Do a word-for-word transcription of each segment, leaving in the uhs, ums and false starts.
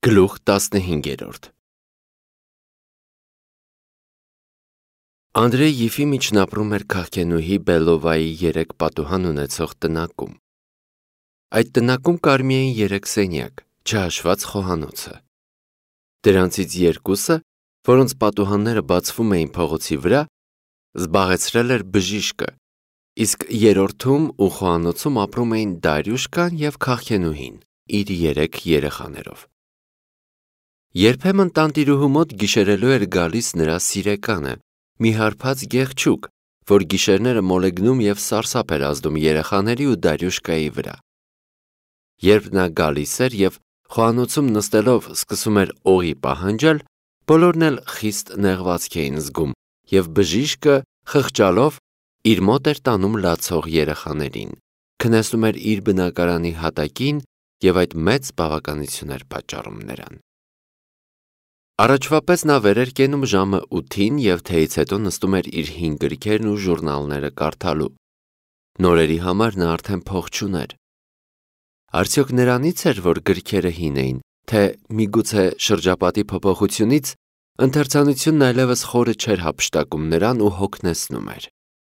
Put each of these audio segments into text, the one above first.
Գլուխ տասնհինգերորդ Անդրեյ Եֆիմիչն ապրում էր քաղաքենուհի Բելովայի երեք պատուհան ունեցող տնակում։ Այդ տնակում կար միայն երեք սենյակ, չհաշված խոհանոցը։ Դրանցից երկուսը, որոնց պատուհանները բացվում էին փողոցի վրա, զբաղեցրել էր բժիշկը, իսկ երրորդում ու խոհանոցում ապրում էին Դարյուշկան և քաղաքենուհին իր երեք երեխաներով։ Երբեմն տանտիրուհու մոտ գիշերելու էր գալիս նրա սիրեկանը, մի հարբած գեղչուկ, որ գիշերները մոլեգնում և սարսափ էր ազդում երեխաների ու Դարյուշկայի վրա։ Երբ նա գալիս էր և խոհանոցում նստելով սկսում էր օղի պահանջել, բոլորն էլ խիստ նեղվածք էին զգում, և բժիշկը, խղճալով, իր մոտ էր տանում լացող երեխաներին, քնեցնում էր իր բնակարանի հատակին և այդ մեծ բավականություն էր պատճառում նրան։ Առաջվա պես նա վեր էր կենում ժամը ութին և թեյից հետո նստում էր իր հին գրքերն ու ժուրնալները կարդալու։ Նորերի համար նա արդեն փող չուներ։ Արդյոք նրանից էր, որ գրքերը հին էին, թե միգուցե շրջապատի փոփոխությունից ընթերցանությունն այլևս խորը չէր հափշտակում նրան ու հոգնեցնում էր։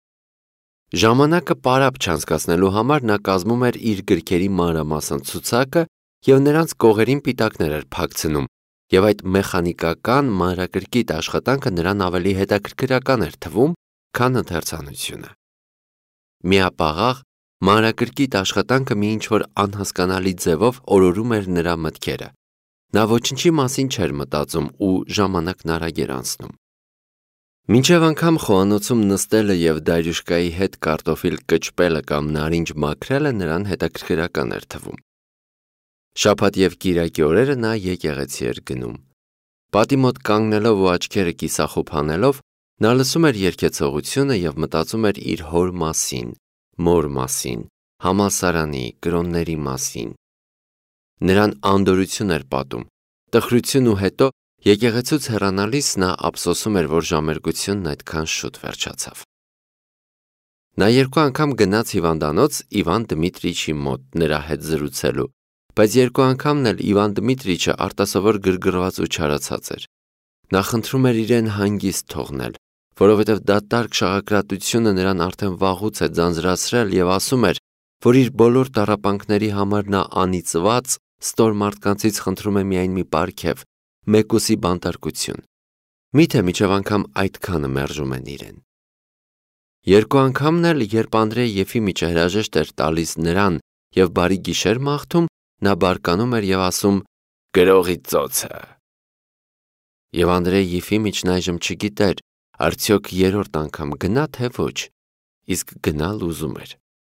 Ժամանակը պարապ չանցկացնելու համար նա կազմում էր իր գրքերի մանրամասն ցուցակը և նրանց կողերին պիտակներ էր փակցնում, և այդ մեխանիկական, մանրակրկիտ աշխատանքը նրան ավելի հետաքրքրական էր թվում, քան ընթերցանությունը։ Միապաղաղ, մանրակրկիտ աշխատանքը մի ինչ-որ անհասկանալի ձևով օրորում էր նրա մտքերը։ Նա ոչնչի մասին չէր մտածում ու ժամանակն արագ էր անցնում։ Մինչև անգամ խոհանոցում նստելը և Դարյուշկայի հետ կարտոֆիլ կճպելը կամ նարինջ մաքրելը նրան հետաքրքրական էր թվում։ Շաբաթ և կիրակի օրերը նա եկեղեցի էր գնում։ Պատի մոտ կանգնելով ու աչքերը կիսախոփ անելով, նա լսում էր երգեցողությունը և մտածում էր իր հոր մասին, մոր մասին, համալսարանի, կրոնների մասին։ Նրան անդորրություն էր պատում, տխրություն ու հետո եկեղեցուց հեռանալիս նա ափսոսում էր, որ ժամերգությունն այդքան շուտ վերջացավ։ Նա երկու անգամ գնաց հիվանդանոց Իվան Դմիտրիչի մոտ նրա հետ զրուցելու, բայց երկու անգամն էլ Իվան Դմիտրիչը արտասովոր գրգռված ու չարացած էր։ Նա խնդրում էր իրեն հանգիստ թողնել, որովհետև դատարկ շաղակրատությունը նրան արդեն վաղուց է ձանձրացրել և ասում էր, որ իր բոլոր տառապանքների համար նա անիծված, ստոր մարդկանցից խնդրում է միայն մի պարգև, մեկուսի բանտարկություն։ Միթե մինչև անգամ այդքանը մերժում են իրեն։ Երկու անգամն էլ, երբ Անդրեյ Եֆիմիչը հրաժեշտ էր տալիս նրան և բարի գիշեր մաղթում, նա բարկանում էր և ասում. «Գրողի ծոցը»։ Եվ Անդրեյ Եֆիմիչն այժմ չգիտեր, արդյոք երրորդ անգամ գնա, թե ոչ, իսկ գնալ ուզում էր։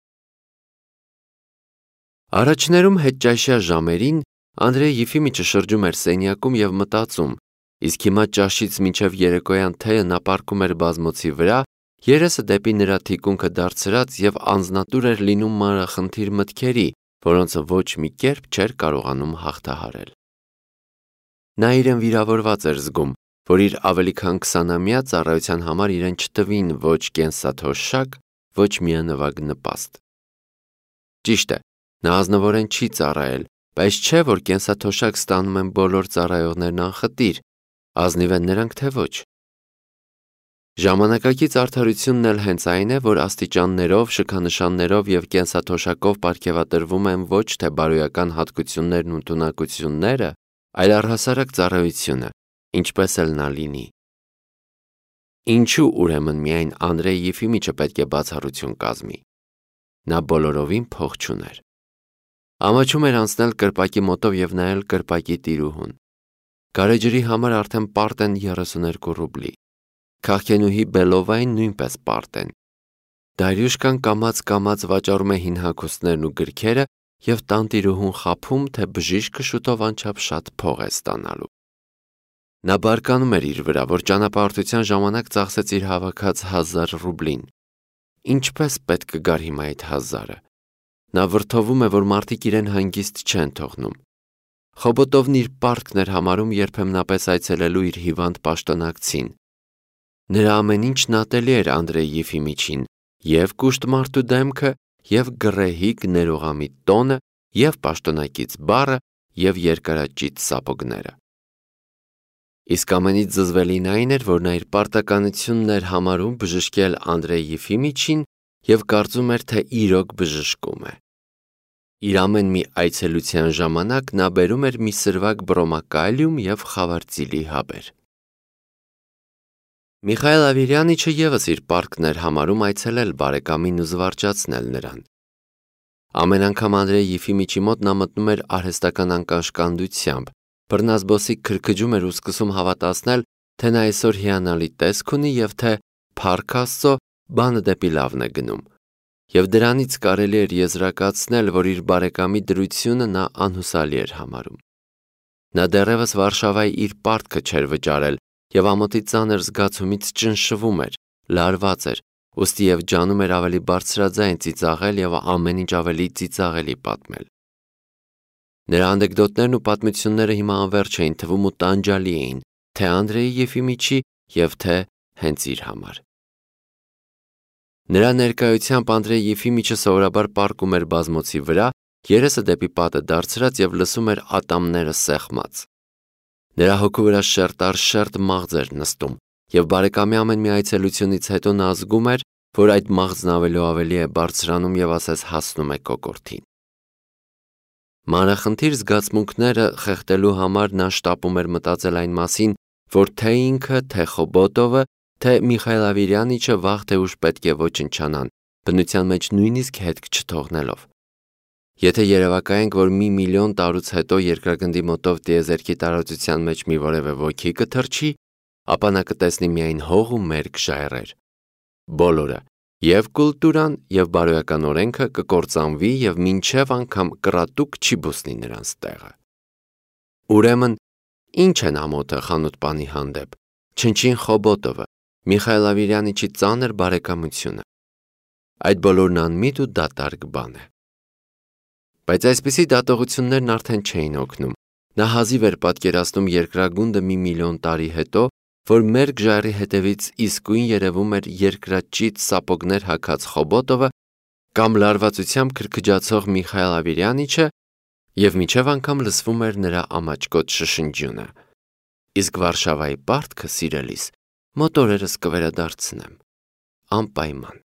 Առաջներում հետճաշյա ժամերին Անդրեյ Եֆիմիչը շրջում էր սենյակում և մտածում, իսկ հիմա ճաշից մինչև երեկոյան թեյը նա պառկում էր բազմոցի վրա, երեսը դեպի նրա թիկունքը դարձրած և անձնատուր էր լինում մանրախնդիր մտքերի, որոնց ոչ մի կերպ չէր կարողանում հաղթահարել։ Նա իրեն վիրավորված էր զգում, որ իր ավելի քան քսանամյա ծառայության համար իրեն չտվին ոչ կենսաթոշակ, ոչ միանվագ նպաստ։ Ճիշտ է, նա ազնվորեն չի ծառայել, բայց չէ, որ կենսաթոշակ ստանում են բոլոր ծառայողներն անխտիր, ազնիվ են նրանք, թե ոչ։ Ժամանակակից արդարությունն էլ հենց այն է, որ աստիճաններով, շքանշաններով և կենսաթոշակով պարգևատրվում են ոչ թե բարոյական հատկություններն ու տունակությունները, այլ առհասարակ ծառայությունը, ինչպես էլ նա լինի։ Ինչու ուրեմն միայն Անդրեյ Եֆիմիչը պետք է բացառություն կազմի։ Նա բոլորովին փող չուներ։ Ամաչում էր անցնել կրպակի մոտով և նայել կրպակի տիրուհուն։ Գարեջրի համար արդեն պարտ են երեսուներկու ռուբլի։ Քաղաքենուհի Բելովային նույնպես պարտ են։ Դարյուշկան կամաց-կամաց վաճառում է հին հագուստներն ու գրքերը և տանտիրուհուն խաբում, թե բժիշկը շուտով անչափ շատ փող է ստանալու։ Նա բարկանում էր իր վրա, որ ճանապարհորդության ժամանակ ծախսեց իր հավաքած հազար ռուբլին։ Ինչպե՞ս պետք կգար հիմա այդ հազարը։ Նա վրդովում է, որ մարդիկ իրեն հանգիստ չեն թողնում։ Խոբոտովն իր պարտքն էր համարում երբեմնապես այցելելու իր հիվանդ պաշտոնակցին։ Նրա ամեն ինչն ատելի էր Անդրեյ Եֆիմիչին, և կուշտ մարդու դեմքը, և գռեհիկ ներողամիտ տոնը, և պաշտոնակից բառը, և երկարաճիտ սապոգները։ Իսկ ամենից զզվելին այն էր, որ նա իր պարտականությունն էր համարում բժշկել Անդրեյ Եֆիմիչին և կարծում էր, թե իրոք բժշկում է։ Իր ամեն մի այցելության ժամանակ նա բերում էր մի սրվակ բրոմակալիում և խավարծիլի հաբեր։ Միխայել Ավիրյանիչը ևս իր պարտքն էր համարում այցելել բարեկամին ու զվարճացնել նրան։ Ամեն անգամ Անդրեյ Եֆիմիչի մոտ նա մտնում էր արհեստական անկաշկանդությամբ, բռնազբոսիկ քրքջում էր ու սկսում հավատացնել, թե նա այսօր հիանալի տեսք ունի և թե, փառք Աստծո, բանը դեպի լավն է գնում։ Եվ դրանից կարելի էր եզրակացնել, որ իր բարեկամի դրությունը նա անհուսալի էր համարում։ Նա դեռևս Վարշավայի իր պարտքը չէր վճարել և ամոթի ծանր զգացումից ճնշվում էր, լարված էր, ուստի և ջանում էր ավելի բարձրաձայն ծիծաղել և ամեն ինչ ավելի ծիծաղելի պատմել։ Նրա անեկդոտներն ու պատմությունները հիմա անվերջ էին թվում ու տանջալի էին, թե Անդրեյ Եֆիմիչի և թե հենց իր համար։ Նրա ներկայությամբ Անդրեյ Եֆիմիչը սովորաբար պառկում էր բազմոցի վրա, երեսը դեպի պատը դարձրած և լսում էր ատամները սեղմած։ Նրա հոգու վրա շերտ առ շերտ մաղձ էր նստում, և բարեկամի ամեն մի այցելությունից հետո նա զգում էր, որ այդ մաղձն ավելի ու ավելի է բարձրանում և ասես հասնում է կոկորդին։ Մանրախնդիր զգացմունքները խեղդելու համար նա շտապում էր մտածել այն մասին, որ թե ինքը, թե Խոբոտովը, թե Միխայել Ավիրյանիչը վաղ թե ուշ պետք է ոչնչանան, բնության մեջ նույնիսկ հետք չթողնելով։ Եթե երևակայենք, որ մի միլիոն տարուց հետո երկրագնդի մոտով տիեզերքի տարածության մեջ մի որևէ ոգի կթռչի, ապա նա կտեսնի միայն հող ու մերկ ժայռեր։ Բոլորը, և կուլտուրան, և բարոյական օրենքը կկործանվի և մինչև անգամ կռատուկ չի բուսնի նրանց տեղը։ Ուրեմն, ի՞նչ են ամոթը խանութպանի հանդեպ, չնչին Խոբոտովը, Միխայել Ավիրյանիչի ծանր բարեկամությունը։ Այդ բոլորն անմիտ ու դատարկ բան է։ Բայց այսպիսի դատողություններն արդեն չէին օգնում։ Նա հազիվ էր պատկերացնում երկրագունդը մի միլիոն տարի հետո, որ մերկ ժայռի հետևից իսկույն երևում էր երկրաճիտ սապոգներ հագած Խոբոտովը կամ լարվածությամբ քրքջացող Միխայել Ավիրյանիչը, և մինչև անգամ լսվում էր նրա ամաչկոտ շշնջյունը։ Իսկ Վարշավայի պարտքը, սիրելիս, մոտ օրերս կվերադարձնեմ, անպայման։